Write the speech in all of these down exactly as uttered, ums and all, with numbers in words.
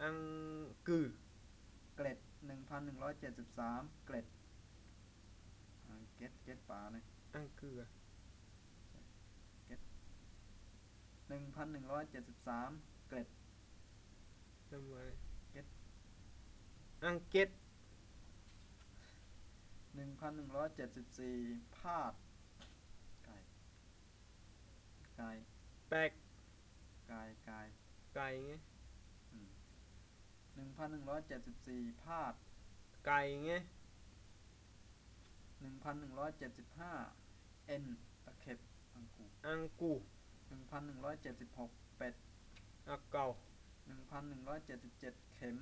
อังกือเกรดหนึ่งพันหนึ่งร้อยเจ็ดสิบสามเกรดเก็ตเก็ตป่าเลยอังกือเก็ตหนึ่งพันหนึ่งร้อยเจ็ดสิบสามเกรดทำไมเก็ตอังเกตหนึ่งพันหนึ่งร้อยเจ็ดสิบสี่พาดไก่ไก่แปลกไก่ไก่ไก่ไงหนึ่งพันหนึ่งร้อยเจ็ดสิบสี่พาดไก่ไงหนึ่งพันหนึ่งร้อยเจ็ดสิบห้าเอ็นตะเข็บอังกูอังกูหนึ่งพันหนึ่งร้อยเจ็ดสิบหกเป็ดอักเก่าหนึ่งพันหนึ่งร้อยเจ็ดสิบเจ็ดเข็ม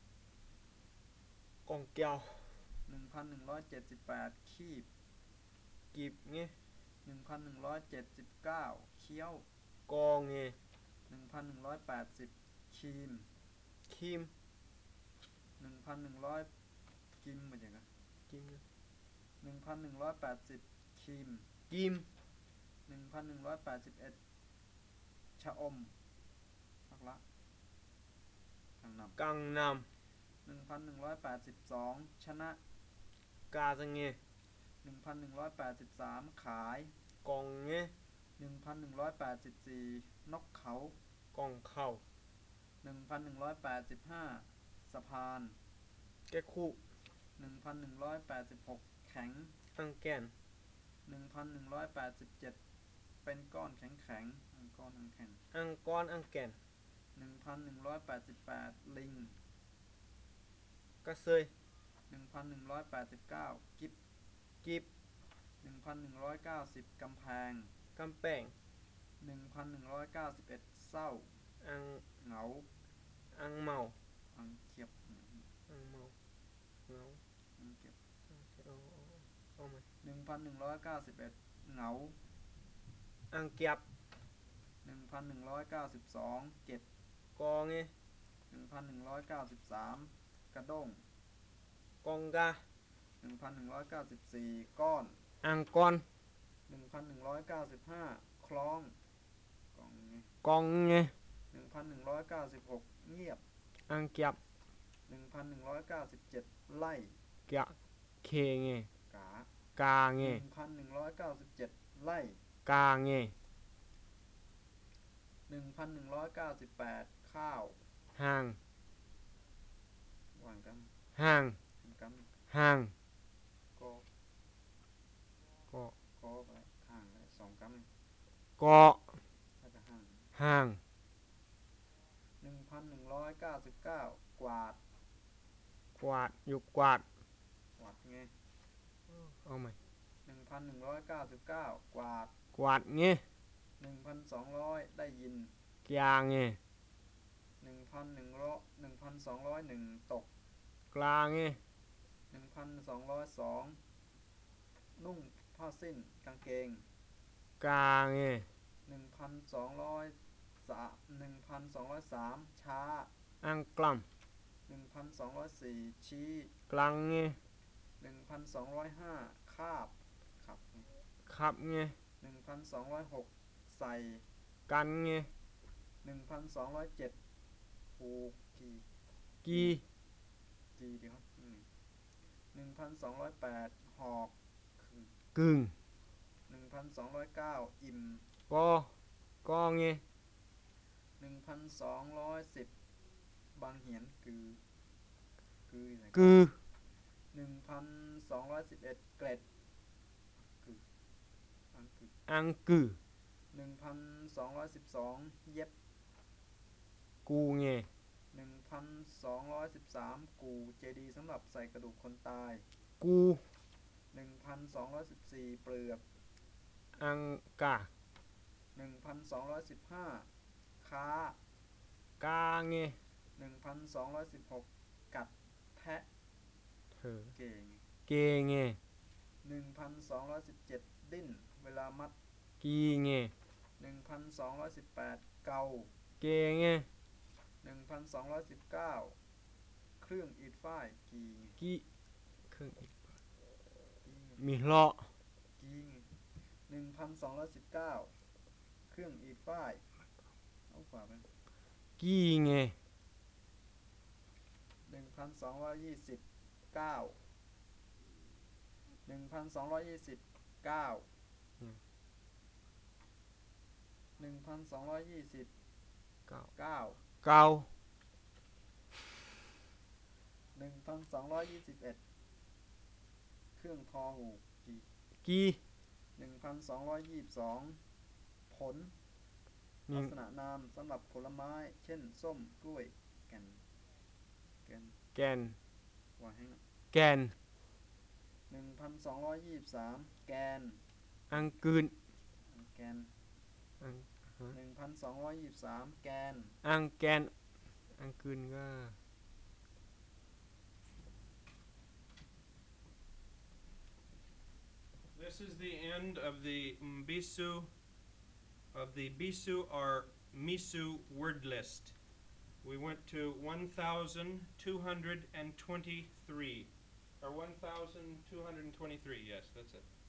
กองเกียวหนึ่งพันหนึ่งร้อยเจ็ดสิบแปดคีบกีบไงหนึ่งพันหนึ่งร้อยเจ็ดสิบเก้าเคี้ยวกองไงหนึ่งพันหนึ่งร้อยแปดสิบครีมครีมหนึ่งพันหนึ่งร้อยกิมเหมือนอย่างกันกิมหนึ่งพันหนึ่งร้อยแปดสิบครีมกิมหนึ่งพันหนึ่งร้อยแปดสิบเอ็ดชะอมพักละกังนำกังนหนึ่งพันหนึ่งร้อยแปดสิบสองชนะำกาสังเงหนึ่งพันหนึ่งร้อยแปดสิบสามขายกองเงหนึ่งพันหนึ่งร้อยแปดสิบสี่นกเขากองเข่าหนึ่งพันหนึ่งร้อยแปดสิบห้าสะพานแกคู่หนึ่งพันหนึ่งร้อยแปดสิบหกแข็งอังแกนหนึ่งพันหนึ่งร้อยแปดสิบเจ็ดเป็นก้อนแข็งแข็งก้อนแข็งอังก้อนอังแกนหนึ่งพันหนึ่งร้อยแปดสิบแปดลิงกระเซยหนึ่งพันหนึ่งร้อยแปดสิบเก้ากิบกิบหนึ่งพันหนึ่งร้อยเก้าสิบกำแพงกำแพงหนึ่งพันหนึ่งร้อยเก้าสิบเอ็ดเศร้าอังเหงาอังเมาอังเก็บอังเมาเงาอังเก็บเอาเอาไหมหนึ่งพันหนึ่งร้อยเก้าสิบเอ็ดเหงาอังเก็บหนึ่งพันหนึ่งร้อยเก้าสิบสองเก็บกองไงหนึ่งพันหนึ่งร้อยเก้าสิบสามกระด้งกองกาหนึ่งพันหนึ่งร้อยเก้าสิบสี่ก้อนอังกอนหนึ่งพันหนึ่งร้อยเก้าสิบห้าคล้องกองไงกองไงหนึ่งพันหนึ่งร้อยเก้าสิบหกเงียบอังเก็บหนึ่งพันหนึ่งร้อยเก้าสิบเจ็ดไล่กะเคไงกากาไงหนึ่งพันหนึ่งร้อยเก้าสิบเจ็ดไล่กาไงหนึ่งพันหนึ่งร้อยเก้าสิบแปดข้าวห่างวางกันห่างกันห่างก็ก็ก็ไปห่างไปสองกันเกาะแล้วก็ห่างห่างหนึ่งพันหนึ่งร้อยเก้าสิบเก้ากวาดกวาดอยู่กวาดกวาดไงเอาไหมหนึ่งพันหนึ่งร้อยเก้าสิบเก้ากวาดกวาดไงหนึ่งพันสองร้อยได้ยินกยางไงหนึ่งพันหนึ่งร้อยหนึ่งพันสองร้อยหนึ่งตกกลางไงหนึ่งพันสองร้อยสองนุ่งผ้าสิ้นกางเกงกลางไงหนึ่งพันสองร้อยสามหนึ่งพันสองร้อยสามช้าอังกลัมหนึ่งพันสองร้อยสี่ชี้กลางไงหนึ่งพันสองร้อยห้าคาบขับขับไงหนึ่งพันสองร้อยหกใส่กันไงหนึ่งพันสองร้อยเจ็ดผูกกีกีกีเดียวหนึ่งพันสองร้อยแปดหอกกึ่งหนึ่งพันสองร้อยเก้าอิ่มกอกอไงหนึ่งพันสองร้อยสิบบางเหียนกือกือกือหนึ่งพันสองร้อยสิบเอ็ดเกรดกืออังกืออังกือหนึ่งพันสองร้อยสิบสองเย็บกูไงหนึ่งพันสองร้อยสิบสามกูเจดีสำหรับใส่กระดูกคนตายกูหนึ่งพันสองร้อยสิบสี่เปลือกอังกาหนึ่งพันสองร้อยสิบห้าค้ากาไงหนึ่งพันสองร้อยสิบหกกัดแทะเธอเก่งเกไงหนึ่งพันสองร้อยสิบเจ็ดดิ้นเวลามัดกีไงหนึ่งพันสองร้อยสิบแปดเกาเกไงหนึ่งพันสองร้อยสิบเก้าเครื่องอีดฝ้ายกีกีเครื่องอีดมีเลาะกีหนึ่งพันสองร้อยสิบเก้าเครื่องอีดฝ้ายเอาฝาไปกีไงพันสองร้อยยี่สิบเก้าหนึ่งพันสองร้อยยี่สิบเก้าหนึ่งพันสองร้อยยี่สิบเก้าเก้าเก้าหนึ่งพันสองร้อยยี่สิบเอ็ดเครื่องทอหูจีกี่หนึ่งพันสองร้อยยี่สิบสองผลหนึ่ลังกษณะนามสำหรับผลไม้ เช่น ส้ม กล้วย แก่น แก่นแกนว่าให้นะแกนหนึ่งพันสองร้อยยี่สิบสามแกนอังกืนแกนอังฮะหนึ่งพันสองร้อยยี่สิบสามแกนอังแกน อังกืนก็ This is the end of the Mbisu, of the Bisu or Misu word list. We went to one thousand two hundred twenty-three, or one thousand two hundred twenty-three, yes, that's it.